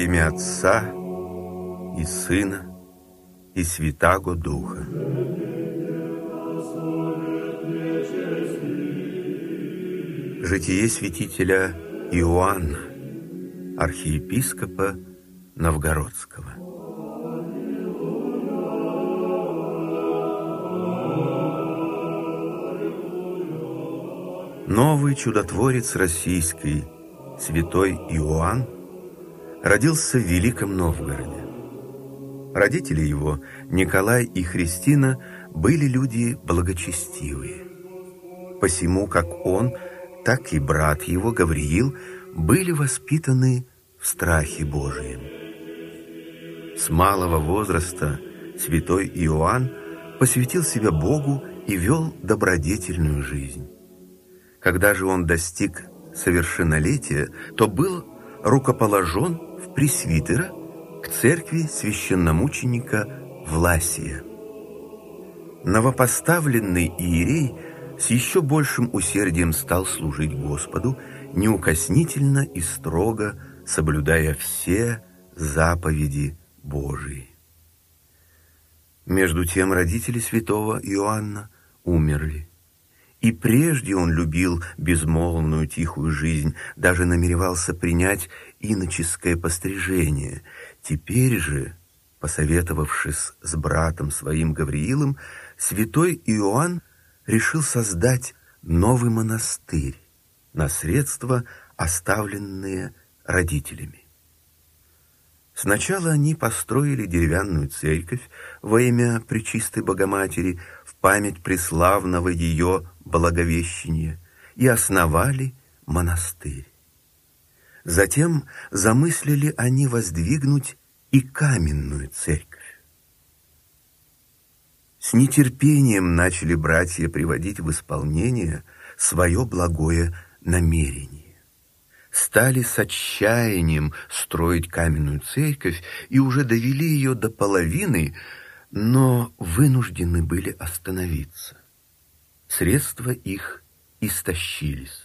имя Отца и Сына и Святаго Духа. Житие святителя Иоанна, архиепископа Новгородского. Новый чудотворец российский, святой Иоанн, родился в Великом Новгороде. Родители его, Николай и Христина, были люди благочестивые. Посему, как он, так и брат его, Гавриил, были воспитаны в страхе Божием. С малого возраста святой Иоанн посвятил себя Богу и вел добродетельную жизнь. Когда же он достиг совершеннолетия, то был рукоположен в пресвитера к церкви священномученика Власия. Новопоставленный иерей с еще большим усердием стал служить Господу, неукоснительно и строго соблюдая все заповеди Божии. Между тем родители святого Иоанна умерли. И прежде он любил безмолвную тихую жизнь, даже намеревался принять иноческое пострижение. Теперь же, посоветовавшись с братом своим Гавриилом, святой Иоанн решил создать новый монастырь на средства, оставленные родителями. Сначала они построили деревянную церковь во имя Пречистой Богоматери в память преславного ее Благовещения и основали монастырь. Затем замыслили они воздвигнуть и каменную церковь. С нетерпением начали братья приводить в исполнение свое благое намерение. Стали с отчаянием строить каменную церковь и уже довели ее до половины, но вынуждены были остановиться. Средства их истощились.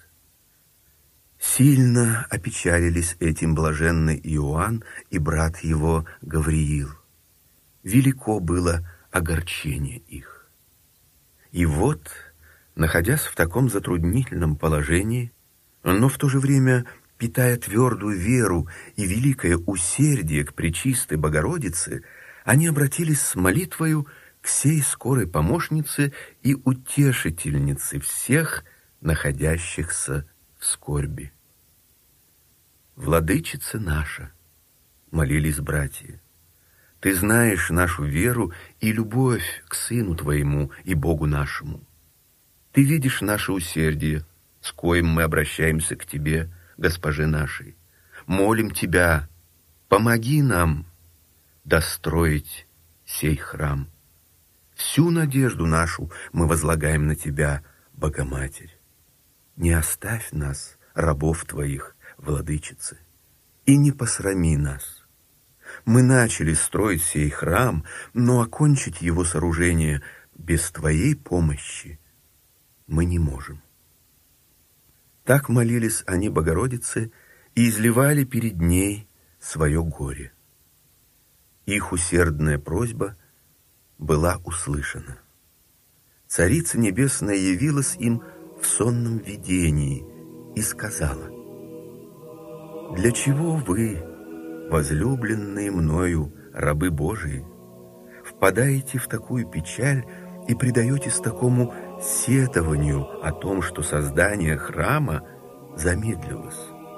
Сильно опечалились этим блаженный Иоанн и брат его Гавриил. Велико было огорчение их. И вот, находясь в таком затруднительном положении, но в то же время питая твердую веру и великое усердие к Пречистой Богородице, они обратились с молитвою к сей скорой помощнице и утешительнице всех, находящихся в скорби. «Владычица наша», — молились братья, — «ты знаешь нашу веру и любовь к Сыну Твоему и Богу нашему. Ты видишь наше усердие, с коим мы обращаемся к Тебе, Госпоже нашей. Молим Тебя, помоги нам достроить сей храм. Всю надежду нашу мы возлагаем на Тебя, Богоматерь. Не оставь нас, рабов Твоих, Владычицы, и не посрами нас. Мы начали строить сей храм, но окончить его сооружение без Твоей помощи мы не можем». Так молились они Богородице и изливали перед ней свое горе. Их усердная просьба была услышана. Царица Небесная явилась им в сонном видении и сказала: «Для чего вы, возлюбленные мною рабы Божии, впадаете в такую печаль и предаетесь такому сетованию о том, что создание храма замедлилось?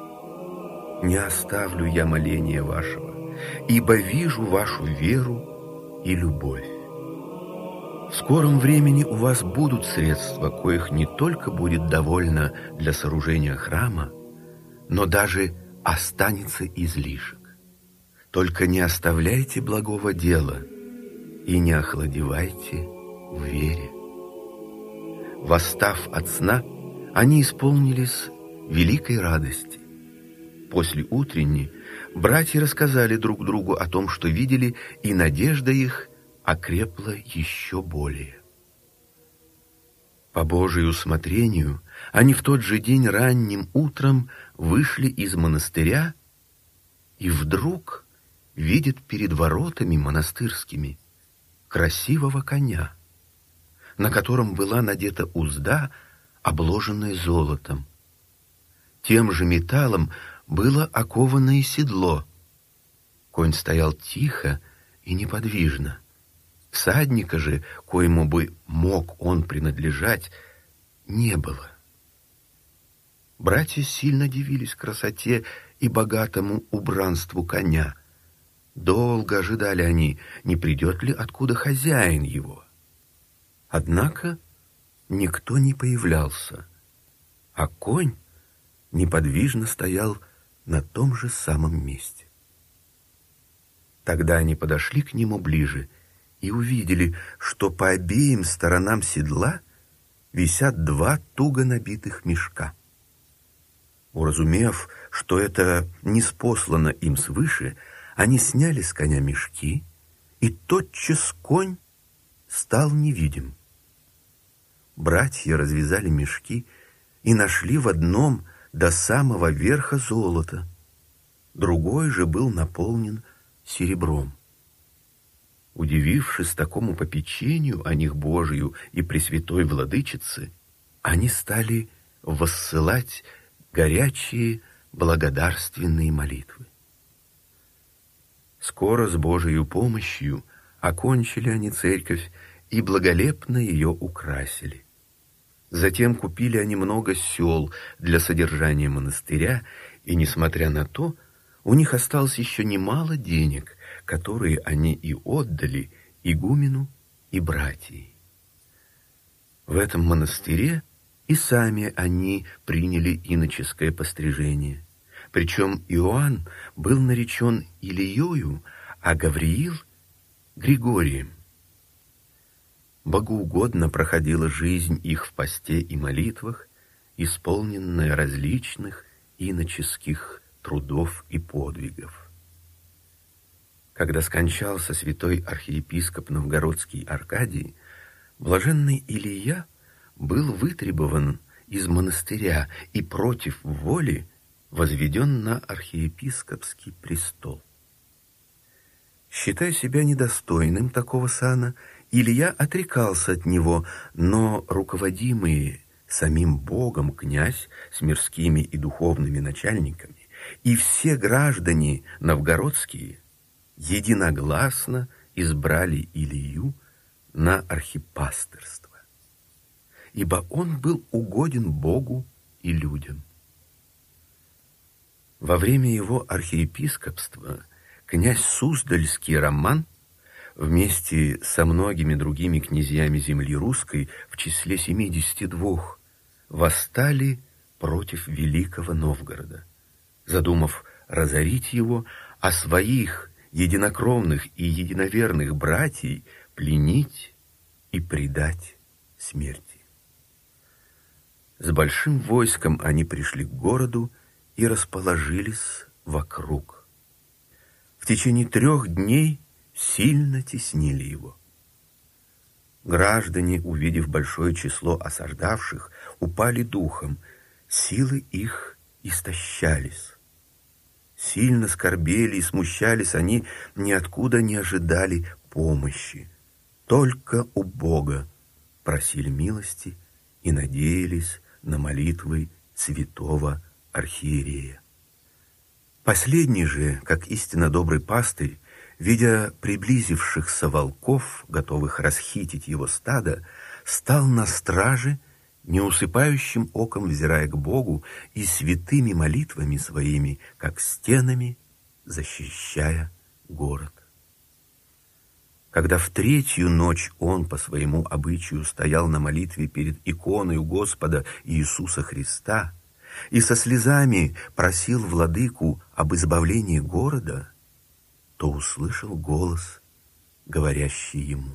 Не оставлю я моления вашего, ибо вижу вашу веру и любовь. В скором времени у вас будут средства, коих не только будет довольно для сооружения храма, но даже останется излишек. Только не оставляйте благого дела и не охладевайте в вере». Восстав от сна, они исполнились великой радости. После утренней братья рассказали друг другу о том, что видели, и надежда их окрепла еще более. По Божию усмотрению они в тот же день ранним утром вышли из монастыря и вдруг видит перед воротами монастырскими красивого коня, на котором была надета узда, обложенная золотом. Тем же металлом было оковано и седло. Конь стоял тихо и неподвижно. Всадника же, коему бы мог он принадлежать, не было. Братья сильно дивились красоте и богатому убранству коня. Долго ожидали они, не придет ли откуда хозяин его. Однако никто не появлялся, а конь неподвижно стоял на том же самом месте. Тогда они подошли к нему ближе и увидели, что по обеим сторонам седла висят два туго набитых мешка. Уразумев, что это ниспослано им свыше, они сняли с коня мешки, и тотчас конь стал невидим. Братья развязали мешки и нашли в одном до самого верха золото, другой же был наполнен серебром. Удивившись такому попечению о них Божию и Пресвятой Владычице, они стали воссылать горячие благодарственные молитвы. Скоро с Божией помощью окончили они церковь и благолепно ее украсили. Затем купили они много сел для содержания монастыря, и, несмотря на то, у них осталось еще немало денег, которые они и отдали игумену и братьям. В этом монастыре и сами они приняли иноческое пострижение. Причем Иоанн был наречен Илиею, а Гавриил — Григорием. Богоугодно проходила жизнь их в посте и молитвах, исполненная различных иноческих трудов и подвигов. Когда скончался святой архиепископ Новгородский Аркадий, блаженный Илия был вытребован из монастыря и против воли возведен на архиепископский престол. Считая себя недостойным такого сана, Илия отрекался от него, но руководимые самим Богом князь с мирскими и духовными начальниками и все граждане новгородские единогласно избрали Илию на архипастырство, ибо он был угоден Богу и людям. Во время его архиепископства князь Суздальский Роман вместе со многими другими князьями земли русской в числе 72 восстали против Великого Новгорода, задумав разорить его, а своих единокровных и единоверных братьев пленить и предать смерти. С большим войском они пришли к городу и расположились вокруг. В течение 3 дней сильно теснили его. Граждане, увидев большое число осаждавших, упали духом, силы их истощались. Сильно скорбели и смущались они, ниоткуда не ожидали помощи. Только у Бога просили милости и надеялись на молитвы святого архиерея. Последний же, как истинно добрый пастырь, видя приблизившихся волков, готовых расхитить его стадо, стал на страже, неусыпающим оком взирая к Богу и святыми молитвами своими, как стенами, защищая город. Когда в 3-ю ночь он по своему обычаю стоял на молитве перед иконою Господа Иисуса Христа и со слезами просил владыку об избавлении города, то услышал голос, говорящий ему: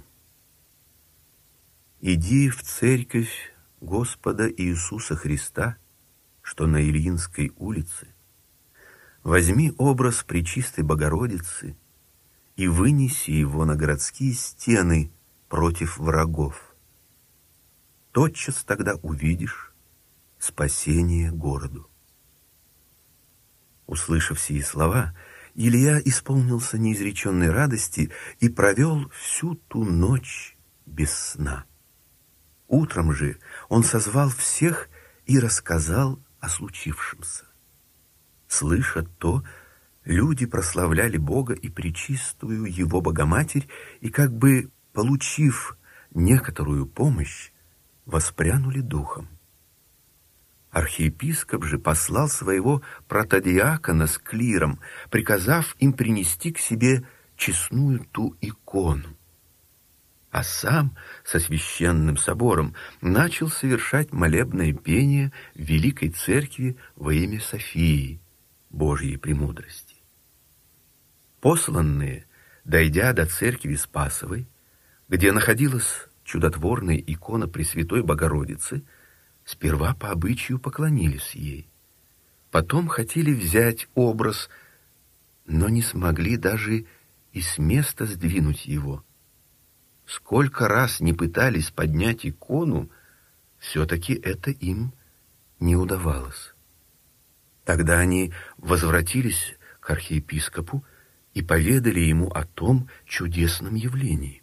«Иди в церковь Господа Иисуса Христа, что на Ильинской улице, возьми образ Пречистой Богородицы и вынеси его на городские стены против врагов. Тотчас тогда увидишь спасение городу». Услышав сии слова, Илья исполнился неизреченной радости и провел всю ту ночь без сна. Утром же он созвал всех и рассказал о случившемся. Слыша то, люди прославляли Бога и пречистую Его Богоматерь, и, как бы получив некоторую помощь, воспрянули духом. Архиепископ же послал своего протодиакона с клиром, приказав им принести к себе честную ту икону. А сам со священным собором начал совершать молебное пение в Великой Церкви во имя Софии, Божьей премудрости. Посланные, дойдя до церкви Спасовой, где находилась чудотворная икона Пресвятой Богородицы, сперва по обычаю поклонились ей. Потом хотели взять образ, но не смогли даже и с места сдвинуть его. Сколько раз не пытались поднять икону, все-таки это им не удавалось. Тогда они возвратились к архиепископу и поведали ему о том чудесном явлении.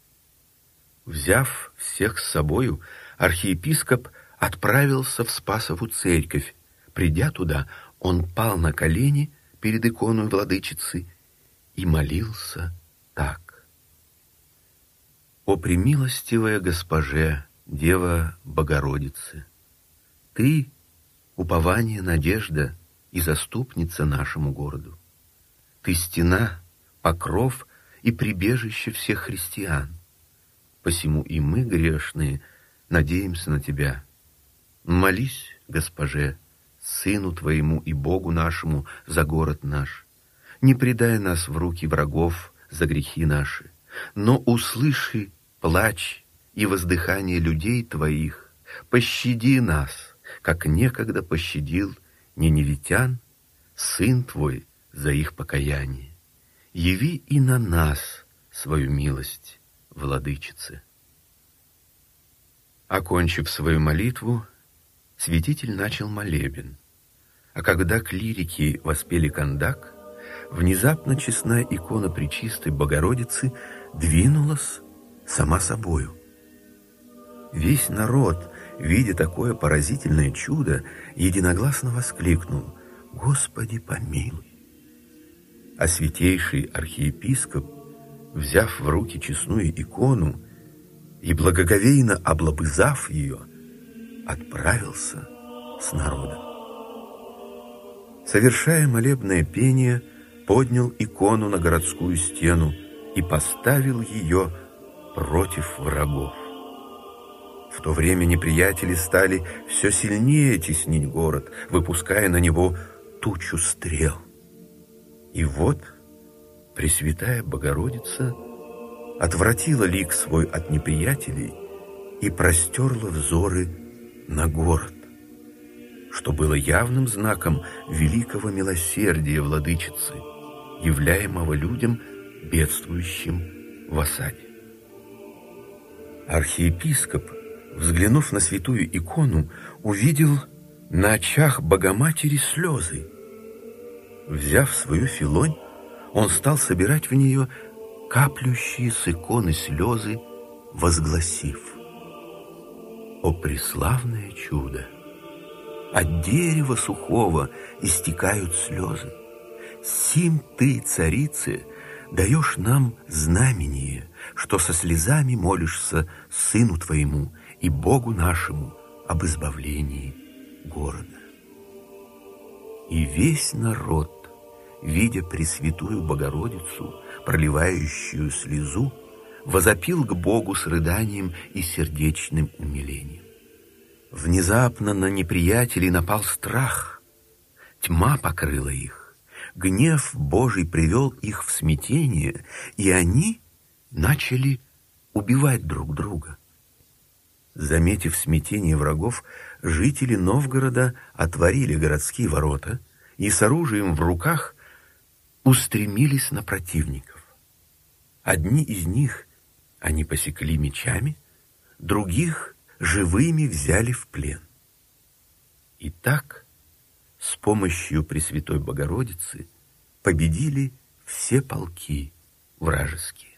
Взяв всех с собою, архиепископ отправился в Спасову церковь. Придя туда, он пал на колени перед иконой владычицы и молился так: «О премилостивая Госпоже, Дева Богородицы, Ты — упование, надежда и заступница нашему городу. Ты — стена, покров и прибежище всех христиан. Посему и мы, грешные, надеемся на Тебя. Молись, Госпоже, Сыну Твоему и Богу нашему за город наш. Не предай нас в руки врагов за грехи наши, но услыши плач и воздыхание людей Твоих. Пощади нас, как некогда пощадил ниневитян Сын Твой за их покаяние. Яви и на нас свою милость, Владычице». Окончив свою молитву, святитель начал молебен, а когда клирики воспели кандак, внезапно честная икона Пречистой Богородицы двинулась сама собою. Весь народ, видя такое поразительное чудо, единогласно воскликнул: «Господи, помилуй!» А святейший архиепископ, взяв в руки честную икону и благоговейно облобызав ее, отправился с народом. Совершая молебное пение, поднял икону на городскую стену и поставил ее против врагов. В то время неприятели стали все сильнее теснить город, выпуская на него тучу стрел. И вот Пресвятая Богородица отвратила лик свой от неприятелей и простерла взоры на город, что было явным знаком великого милосердия Владычицы, являемого людям, бедствующим в осаде. Архиепископ, взглянув на святую икону, увидел на очах Богоматери слезы. Взяв свою филонь, он стал собирать в нее каплющие с иконы слезы, возгласив: «О преславное чудо! От дерева сухого истекают слезы. Сим ты, царице, даешь нам знамение, что со слезами молишься Сыну Твоему и Богу нашему об избавлении города». И весь народ, видя Пресвятую Богородицу, проливающую слезу, возопил к Богу с рыданием и сердечным умилением. Внезапно на неприятелей напал страх, тьма покрыла их, гнев Божий привел их в смятение, и они начали убивать друг друга. Заметив смятение врагов, жители Новгорода отворили городские ворота и с оружием в руках устремились на противников. Одни из них они посекли мечами, других живыми взяли в плен. И так, с помощью Пресвятой Богородицы, победили все полки вражеские.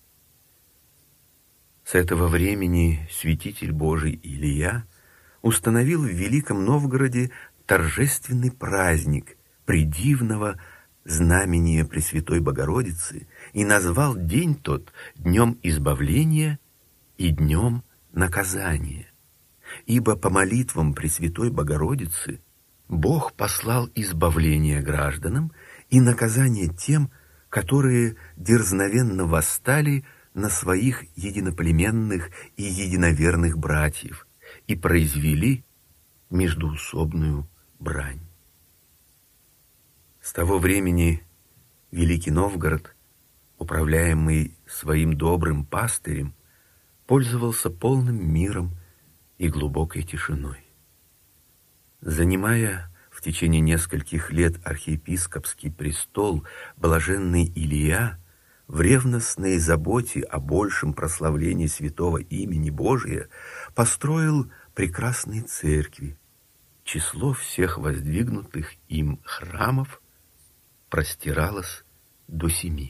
С этого времени святитель Божий Илия установил в Великом Новгороде торжественный праздник придивного знамения Пресвятой Богородицы и назвал день тот днем избавления и днем наказания. Ибо по молитвам Пресвятой Богородицы Бог послал избавление гражданам и наказание тем, которые дерзновенно восстали на своих единоплеменных и единоверных братьев и произвели междоусобную брань. С того времени Великий Новгород, управляемый своим добрым пастырем, пользовался полным миром и глубокой тишиной. Занимая в течение нескольких лет архиепископский престол, блаженный Илия в ревностной заботе о большем прославлении святого имени Божия построил прекрасные церкви. Число всех воздвигнутых им храмов простиралось до 7.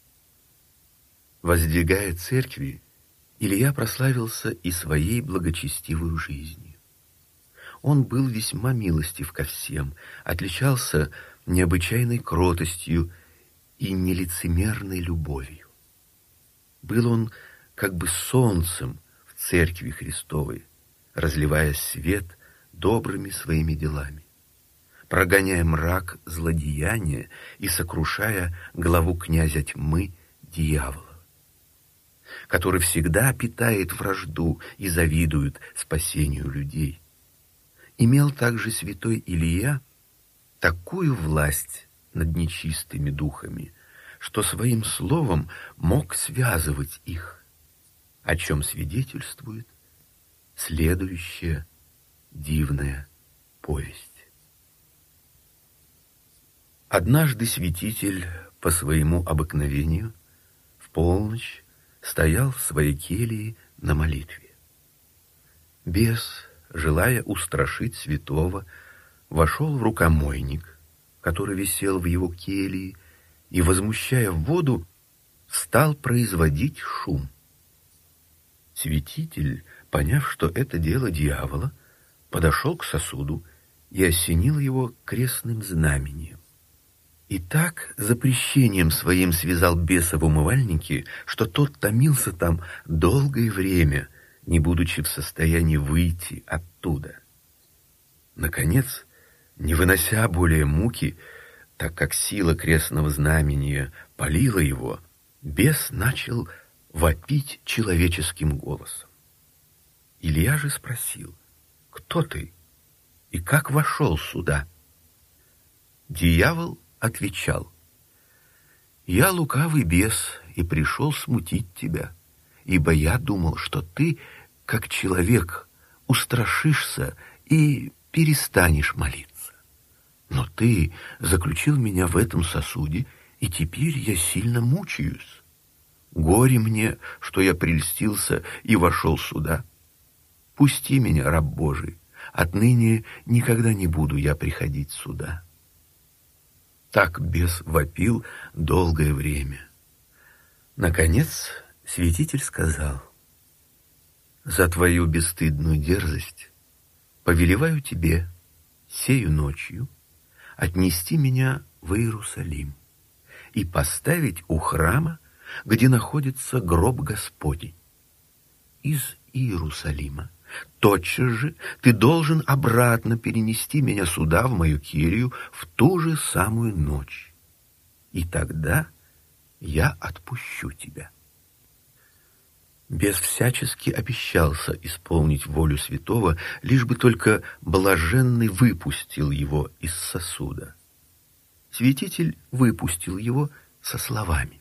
Воздвигая церкви, Илия прославился и своей благочестивой жизнью. Он был весьма милостив ко всем, отличался необычайной кротостью и нелицемерной любовью. Был он как бы солнцем в церкви Христовой, разливая свет добрыми своими делами, прогоняя мрак злодеяния и сокрушая главу князя тьмы дьявола, который всегда питает вражду и завидует спасению людей. Имел также святой Илия такую власть над нечистыми духами, что своим словом мог связывать их, о чем свидетельствует следующая дивная повесть. Однажды святитель по своему обыкновению в полночь стоял в своей келье на молитве. Бес, желая устрашить святого, вошел в рукомойник, который висел в его келье, и, возмущая воду, стал производить шум. Святитель, поняв, что это дело дьявола, подошел к сосуду и осенил его крестным знамением. И так запрещением своим связал беса в умывальнике, что тот томился там долгое время, не будучи в состоянии выйти оттуда. Наконец, не вынося более муки, так как сила крестного знамения палила его, бес начал вопить человеческим голосом. Илия же спросил: «Кто ты и как вошел сюда?» Дьявол отвечал: «Я лукавый бес и пришел смутить тебя, ибо я думал, что ты, как человек, устрашишься и перестанешь молиться. Но ты заключил меня в этом сосуде, и теперь я сильно мучаюсь. Горе мне, что я прельстился и вошел сюда. Пусти меня, раб Божий, отныне никогда не буду я приходить сюда». Так бес вопил долгое время. Наконец святитель сказал: «За твою бесстыдную дерзость повелеваю тебе сею ночью отнести меня в Иерусалим и поставить у храма, где находится гроб Господень. Из Иерусалима тотчас же ты должен обратно перенести меня сюда, в мою келью, в ту же самую ночь, и тогда я отпущу тебя». Бес всячески обещался исполнить волю святого, лишь бы только блаженный выпустил его из сосуда. Святитель выпустил его со словами: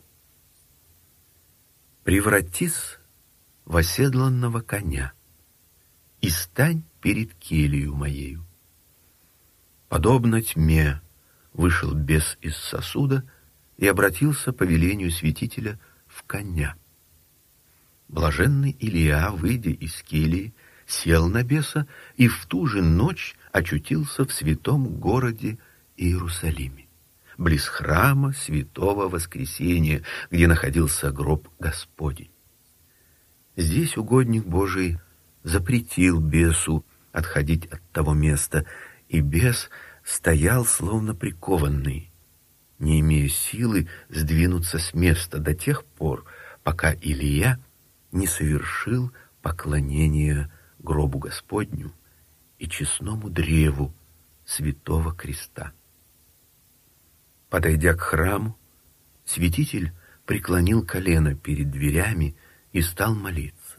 «Превратись в оседланного коня и стань перед келью моею». Подобно тьме вышел бес из сосуда и обратился по велению святителя в коня. Блаженный Илия, выйдя из келии, сел на беса и в ту же ночь очутился в святом городе Иерусалиме, близ храма Святого Воскресения, где находился гроб Господень. Здесь угодник Божий запретил бесу отходить от того места, и бес стоял словно прикованный, не имея силы сдвинуться с места до тех пор, пока Илия не совершил поклонение гробу Господню и честному древу Святого Креста. Подойдя к храму, святитель преклонил колено перед дверями и стал молиться.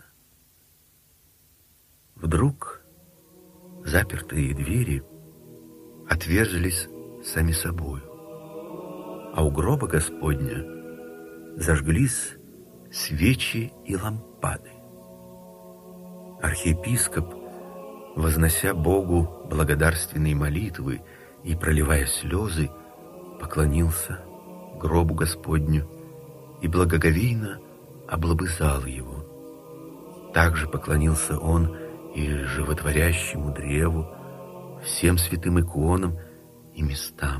Вдруг запертые двери отверзлись сами собою, а у гроба Господня зажглись свечи и лампады. Архиепископ, вознося Богу благодарственные молитвы и проливая слезы, поклонился гробу Господню и благоговейно облобызал его. Также поклонился он и животворящему древу, всем святым иконам и местам.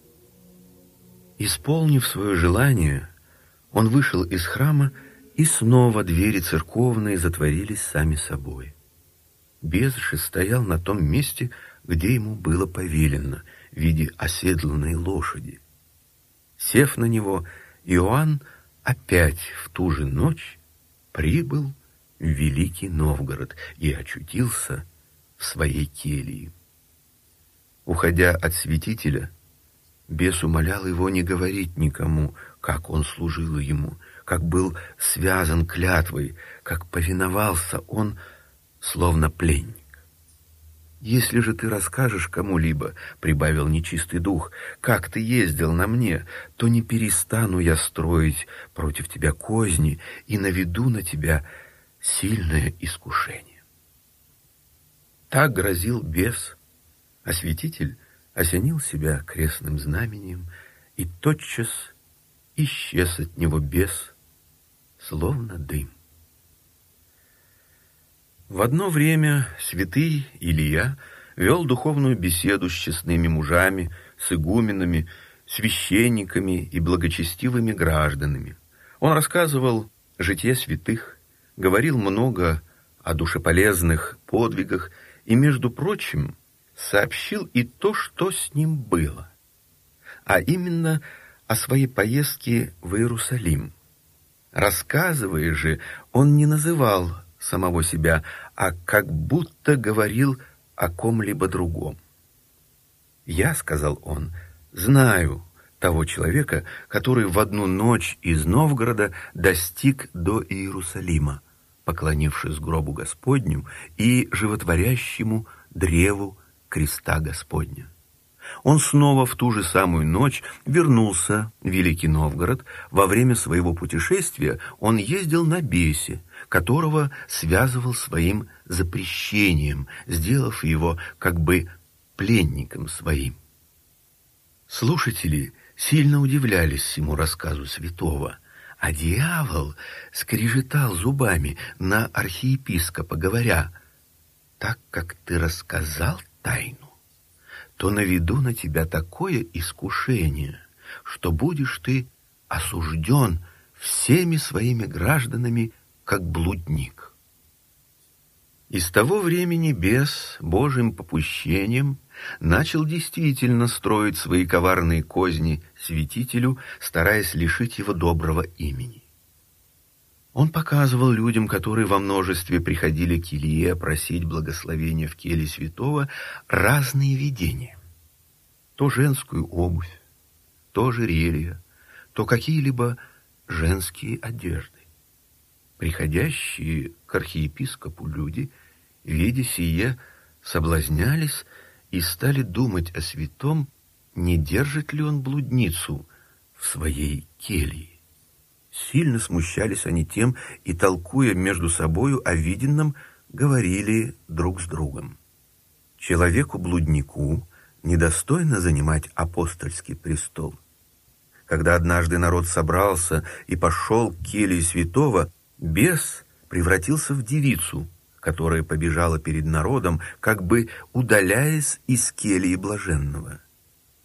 Исполнив свое желание, он вышел из храма, и снова двери церковные затворились сами собой. Бес же стоял на том месте, где ему было повелено, в виде оседланной лошади. Сев на него, Иоанн опять в ту же ночь прибыл в Великий Новгород и очутился в своей келье. Уходя от святителя, бес умолял его не говорить никому, как он служил ему, как был связан клятвой, как повиновался он, словно пленник. «Если же ты расскажешь кому-либо, — прибавил нечистый дух, — как ты ездил на мне, то не перестану я строить против тебя козни и наведу на тебя сильное искушение». Так грозил бес, а святитель осенил себя крестным знамением, и тотчас исчез от него бес, словно дым. В одно время святый Илия вел духовную беседу с честными мужами, с игуменами, священниками и благочестивыми гражданами. Он рассказывал житие святых, говорил много о душеполезных подвигах и, между прочим, сообщил и то, что с ним было, а именно о своей поездке в Иерусалим. Рассказывая же, он не называл самого себя, а как будто говорил о ком-либо другом. «Я, — сказал он, — знаю того человека, который в одну ночь из Новгорода достиг до Иерусалима, поклонившись гробу Господню и животворящему древу креста Господня. Он снова в ту же самую ночь вернулся в Великий Новгород. Во время своего путешествия он ездил на бесе, которого связывал своим запрещением, сделав его как бы пленником своим». Слушатели сильно удивлялись всему рассказу святого, а дьявол скрежетал зубами на архиепископа, говоря: «Так как ты рассказал тайну, то наведу на тебя такое искушение, что будешь ты осужден всеми своими гражданами, как блудник». И с того времени бес Божьим попущением начал действительно строить свои коварные козни святителю, стараясь лишить его доброго имени. Он показывал людям, которые во множестве приходили к Илие просить благословения в келье святого, разные видения. То женскую обувь, то ожерелья, то какие-либо женские одежды. Приходящие к архиепископу люди, видя сие, соблазнялись и стали думать о святом, не держит ли он блудницу в своей келье. Сильно смущались они тем и, толкуя между собою о виденном, говорили друг с другом: «Человеку-блуднику недостойно занимать апостольский престол». Когда однажды народ собрался и пошел к келье святого, бес превратился в девицу, которая побежала перед народом, как бы удаляясь из кельи блаженного.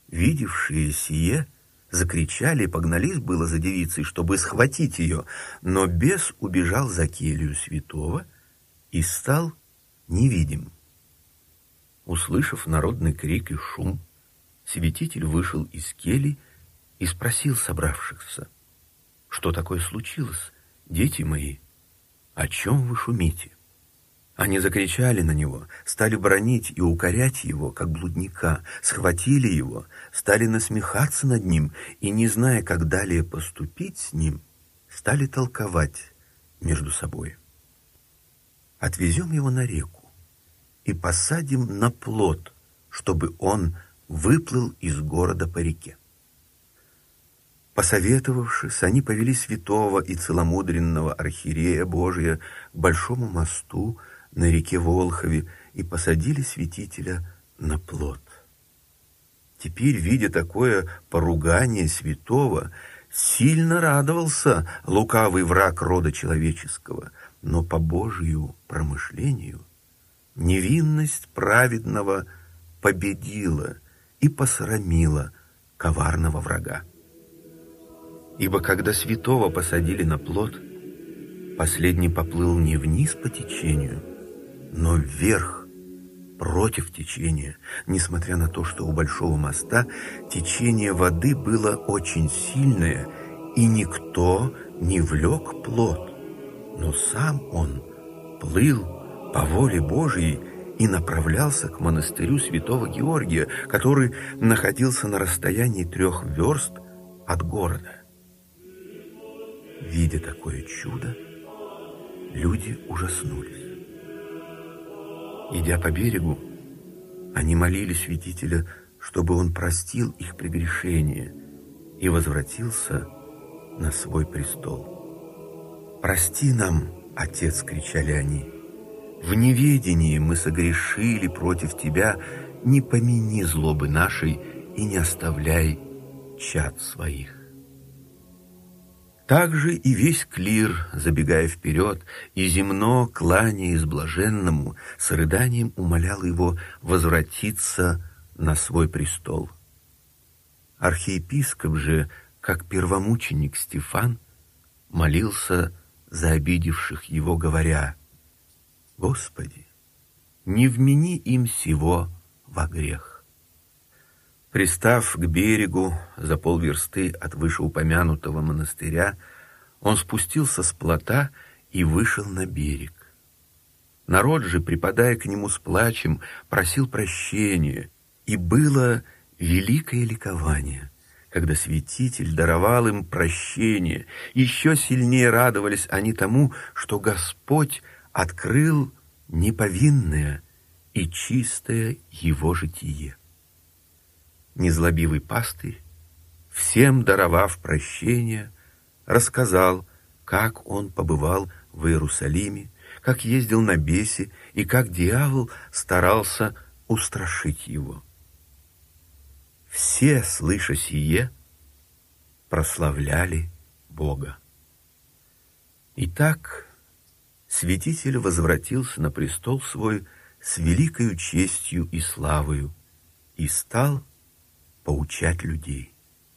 Видевшие сие закричали и погнались было за девицей, чтобы схватить ее, но бес убежал за келью святого и стал невидим. Услышав народный крик и шум, святитель вышел из кельи и спросил собравшихся: «Что такое случилось, дети мои? О чем вы шумите?» Они закричали на него, стали бранить и укорять его, как блудника, схватили его, стали насмехаться над ним и, не зная, как далее поступить с ним, стали толковать между собой: «Отвезем его на реку и посадим на плот, чтобы он выплыл из города по реке». Посоветовавшись, они повели святого и целомудренного архиерея Божия к большому мосту на реке Волхове и посадили святителя на плот. Теперь, видя такое поругание святого, сильно радовался лукавый враг рода человеческого, но по Божию промышлению невинность праведного победила и посрамила коварного врага. Ибо когда святого посадили на плот, последний поплыл не вниз по течению, но вверх, против течения, несмотря на то, что у большого моста течение воды было очень сильное, и никто не влек плот, но сам он плыл по воле Божией и направлялся к монастырю святого Георгия, который находился на расстоянии 3 верст от города. Видя такое чудо, люди ужаснулись. Идя по берегу, они молили святителя, чтобы он простил их прегрешения и возвратился на свой престол. «Прости нам, Отец!» — кричали они. «В неведении мы согрешили против Тебя, не помяни злобы нашей и не оставляй чад своих». Также и весь клир, забегая вперед, и земно, кланяясь блаженному, с рыданием умолял его возвратиться на свой престол. Архиепископ же, как первомученик Стефан, молился за обидевших его, говоря: «Господи, не вмени им сего во грех». Пристав к берегу за полверсты от вышеупомянутого монастыря, он спустился с плота и вышел на берег. Народ же, припадая к нему с плачем, просил прощения, и было великое ликование, когда святитель даровал им прощение. Еще сильнее радовались они тому, что Господь открыл неповинное и чистое его житие. Незлобивый пастырь, всем даровав прощение, рассказал, как он побывал в Иерусалиме, как ездил на бесе и как дьявол старался устрашить его. Все, слыша сие, прославляли Бога. Итак, святитель возвратился на престол свой с великою честью и славою и стал поучать людей.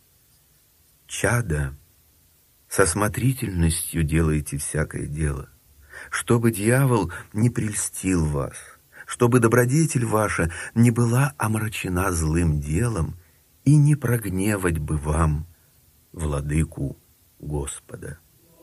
Чада, со смотрительностью делайте всякое дело, чтобы дьявол не прельстил вас, чтобы добродетель ваша не была омрачена злым делом, и не прогневать бы вам владыку Господа.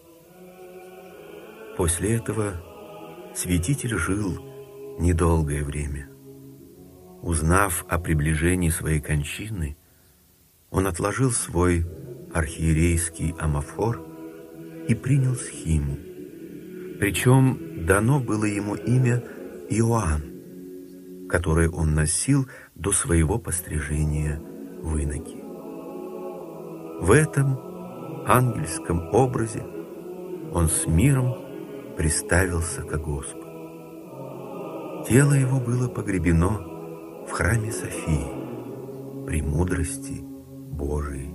После этого святитель жил недолгое время. Узнав о приближении своей кончины, он отложил свой архиерейский амафор и принял схиму. Причем дано было ему имя Иоанн, которое он носил до своего пострижения в иноки. В этом ангельском образе он с миром приставился ко Господу. Тело его было погребено в храме Софии, премудрости Божией.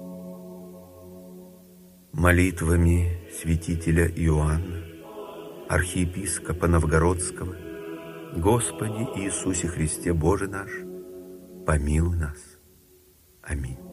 Молитвами святителя Иоанна, архиепископа Новгородского, Господи Иисусе Христе Боже наш, помилуй нас. Аминь.